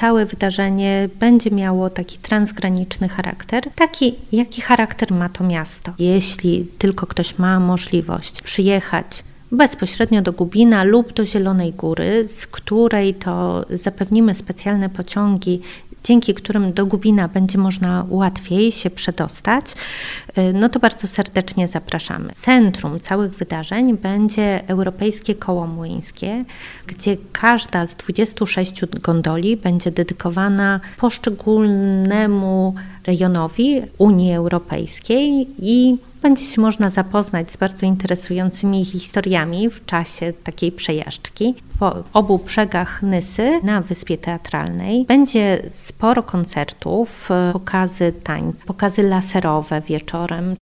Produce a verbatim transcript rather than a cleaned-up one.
całe wydarzenie będzie miało taki transgraniczny charakter, taki jaki charakter ma to miasto. Jeśli tylko ktoś ma możliwość przyjechać bezpośrednio do Gubina lub do Zielonej Góry, z której to zapewnimy specjalne pociągi, dzięki którym do Gubina będzie można łatwiej się przedostać, no to bardzo serdecznie zapraszamy. Centrum całych wydarzeń będzie Europejskie Koło Młyńskie, gdzie każda z dwudziestu sześciu gondoli będzie dedykowana poszczególnemu rejonowi Unii Europejskiej i będzie się można zapoznać z bardzo interesującymi historiami w czasie takiej przejażdżki. Po obu brzegach Nysy na Wyspie Teatralnej będzie sporo koncertów, pokazy tańca, pokazy laserowe wieczorem.